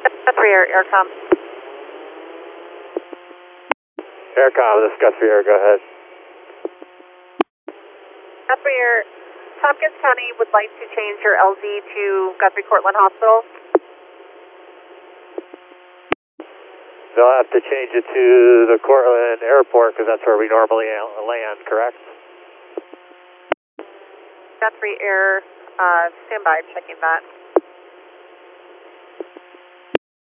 Guthrie Air, Aircom. Aircom, this is Guthrie Air, go ahead. Guthrie Air, Tompkins County would like to change your LZ to Guthrie Cortland Hospital. They'll have to change it to the Cortland Airport because that's where we normally land, correct? Guthrie Air, stand by, checking that.